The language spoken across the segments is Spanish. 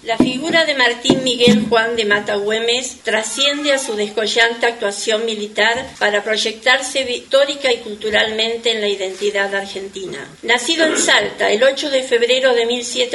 La figura de Martín Miguel Juan de Mata Güemes trasciende a su descollante actuación militar para proyectarse histórica y culturalmente en la identidad argentina. Nacido en Salta el 8 de febrero de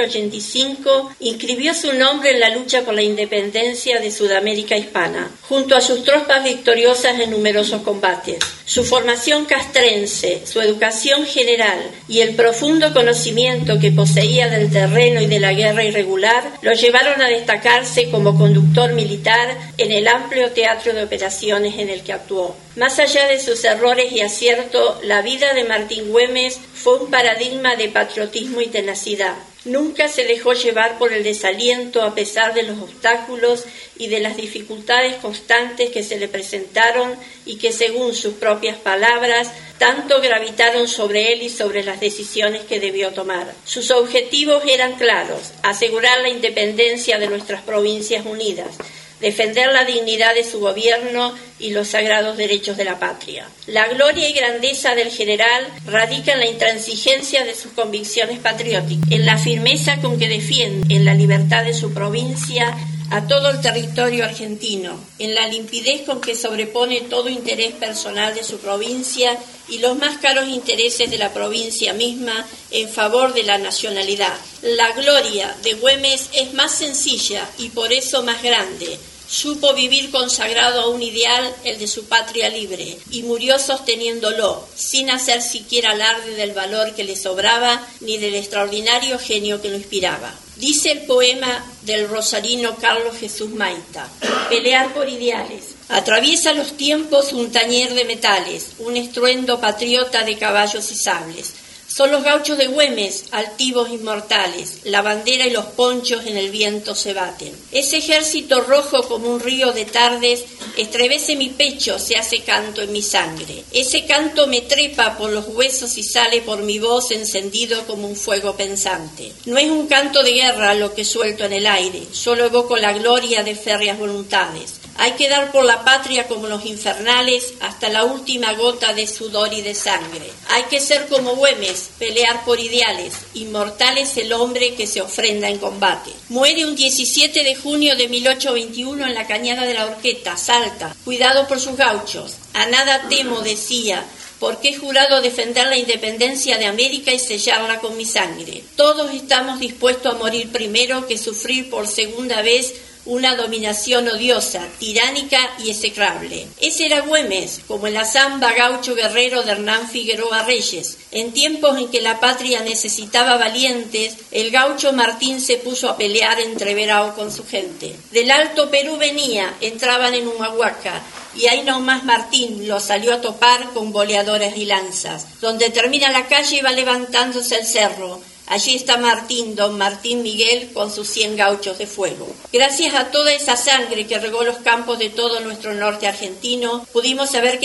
1785, inscribió su nombre en la lucha por la independencia de Sudamérica hispana, junto a sus tropas victoriosas en numerosos combates. Su formación castrense, su educación general y el profundo conocimiento que poseía del terreno y de la guerra irregular lo llevaron a destacarse como conductor militar en el amplio teatro de operaciones en el que actuó. Más allá de sus errores y aciertos, la vida de Martín Güemes fue un paradigma de patriotismo y tenacidad. Nunca se dejó llevar por el desaliento a pesar de los obstáculos y de las dificultades constantes que se le presentaron y que, según sus propias palabras, tanto gravitaron sobre él y sobre las decisiones que debió tomar. Sus objetivos eran claros: asegurar la independencia de nuestras provincias unidas, defender la dignidad de su gobierno y los sagrados derechos de la patria. La gloria y grandeza del general radica en la intransigencia de sus convicciones patrióticas, en la firmeza con que defiende en la libertad de su provincia a todo el territorio argentino, en la limpidez con que sobrepone todo interés personal de su provincia y los más caros intereses de la provincia misma en favor de la nacionalidad. La gloria de Güemes es más sencilla y por eso más grande. Supo vivir consagrado a un ideal, el de su patria libre, y murió sosteniéndolo, sin hacer siquiera alarde del valor que le sobraba ni del extraordinario genio que lo inspiraba. Dice el poema del rosarino Carlos Jesús Maita: pelear por ideales. Atraviesa los tiempos un tañer de metales, un estruendo patriota de caballos y sables. Son los gauchos de Güemes, altivos inmortales, la bandera y los ponchos en el viento se baten. Ese ejército rojo como un río de tardes estremece mi pecho, se hace canto en mi sangre. Ese canto me trepa por los huesos y sale por mi voz encendido como un fuego pensante. No es un canto de guerra lo que suelto en el aire, solo evoco la gloria de férreas voluntades. Hay que dar por la patria como los infernales hasta la última gota de sudor y de sangre. Hay que ser como Güemes, pelear por ideales. Inmortal es el hombre que se ofrenda en combate. Muere un 17 de junio de 1821 en la Cañada de la Horqueta, Salta, cuidado por sus gauchos. A nada temo, decía, porque he jurado defender la independencia de América y sellarla con mi sangre. Todos estamos dispuestos a morir primero que sufrir por segunda vez una dominación odiosa, tiránica y execrable. Ese era Güemes, como en la samba gaucho guerrero de Hernán Figueroa Reyes. En tiempos en que la patria necesitaba valientes, el gaucho Martín se puso a pelear entreverado con su gente. Del Alto Perú venía, entraban en Humahuaca, y ahí nomás Martín lo salió a topar con boleadores y lanzas. Donde termina la calle va levantándose el cerro. Allí está Martín, don Martín Miguel, con sus 100 gauchos de fuego. Gracias a toda esa sangre que regó los campos de todo nuestro norte argentino, pudimos saber que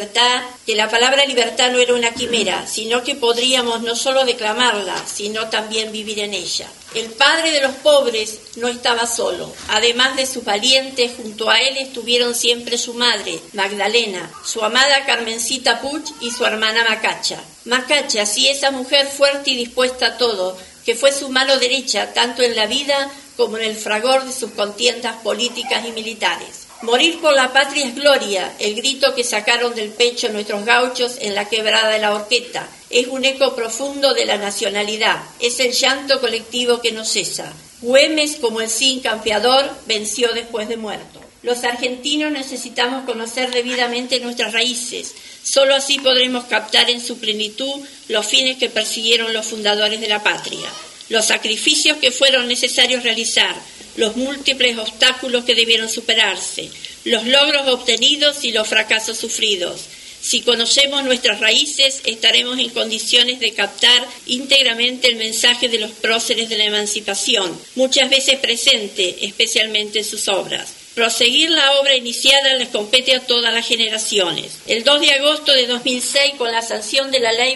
la palabra libertad no era una quimera, sino que podríamos no solo declamarla, sino también vivir en ella. El padre de los pobres no estaba solo. Además de sus valientes, junto a él estuvieron siempre su madre, Magdalena, su amada Carmencita Puch y su hermana Macacha. Macacha, sí, esa mujer fuerte y dispuesta a todo, que fue su mano derecha tanto en la vida como en el fragor de sus contiendas políticas y militares. Morir por la patria es gloria, el grito que sacaron del pecho nuestros gauchos en la quebrada de la Horqueta. Es un eco profundo de la nacionalidad, es el llanto colectivo que no cesa. Güemes, como el Cid campeador, venció después de muerto. Los argentinos necesitamos conocer debidamente nuestras raíces. Solo así podremos captar en su plenitud los fines que persiguieron los fundadores de la patria, los sacrificios que fueron necesarios realizar, los múltiples obstáculos que debieron superarse, los logros obtenidos y los fracasos sufridos. Si conocemos nuestras raíces, estaremos en condiciones de captar íntegramente el mensaje de los próceres de la emancipación, muchas veces presente, especialmente en sus obras. Proseguir la obra iniciada les compete a todas las generaciones. El 2 de agosto de 2006, con la sanción de la Ley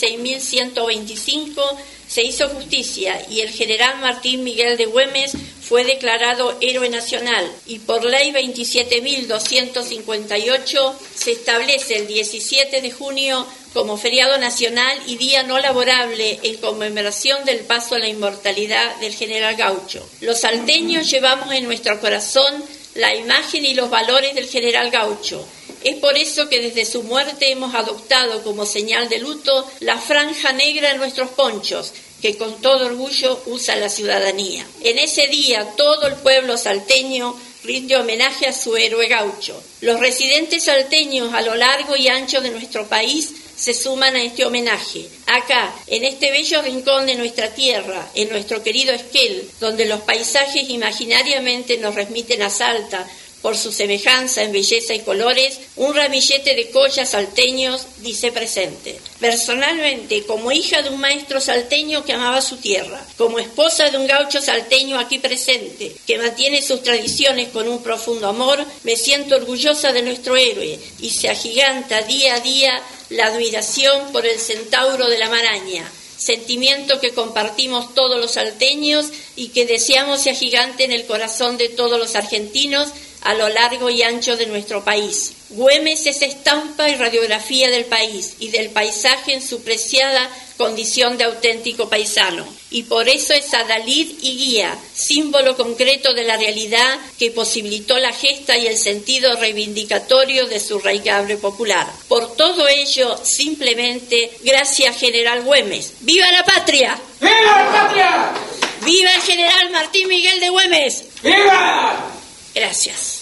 26.125, se hizo justicia y el general Martín Miguel de Güemes fue declarado héroe nacional y por ley 27.258 se establece el 17 de junio como feriado nacional y día no laborable en conmemoración del paso a la inmortalidad del general Gaucho. Los salteños llevamos en nuestro corazón la imagen y los valores del general Gaucho. Es por eso que desde su muerte hemos adoptado como señal de luto la franja negra en nuestros ponchos, que con todo orgullo usa la ciudadanía. En ese día todo el pueblo salteño rinde homenaje a su héroe gaucho. Los residentes salteños a lo largo y ancho de nuestro país se suman a este homenaje. Acá, en este bello rincón de nuestra tierra, en nuestro querido Esquel, donde los paisajes imaginariamente nos remiten a Salta, por su semejanza en belleza y colores, un ramillete de collas salteños dice presente. Personalmente, como hija de un maestro salteño que amaba su tierra, como esposa de un gaucho salteño aquí presente, que mantiene sus tradiciones con un profundo amor, me siento orgullosa de nuestro héroe y se agiganta día a día la admiración por el centauro de la maraña, sentimiento que compartimos todos los salteños y que deseamos sea gigante en el corazón de todos los argentinos a lo largo y ancho de nuestro país. Güemes es estampa y radiografía del país y del paisaje en su preciada condición de auténtico paisano. Y por eso es adalid y guía, símbolo concreto de la realidad que posibilitó la gesta y el sentido reivindicatorio de su raigable popular. Por todo ello, simplemente, gracias General Güemes. ¡Viva la patria! ¡Viva la patria! ¡Viva el General Martín Miguel de Güemes! ¡Viva! Gracias.